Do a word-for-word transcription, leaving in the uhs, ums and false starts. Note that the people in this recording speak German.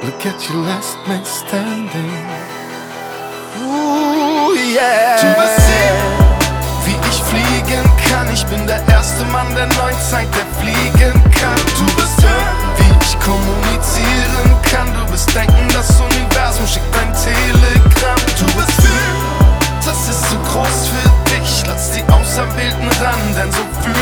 Look at you, last man standing. Ooh, yeah. Du wirst sehen, wie ich fliegen kann. Ich bin der erste Mann der Neuzeit, der fliegen kann. Du wirst hören, wie ich kommunizieren kann. Du wirst denken, das Universum schickt ein Telegramm. Du wirst fühlen, das ist zu groß für dich. Lass die Auserwählten ran, denn so fühlt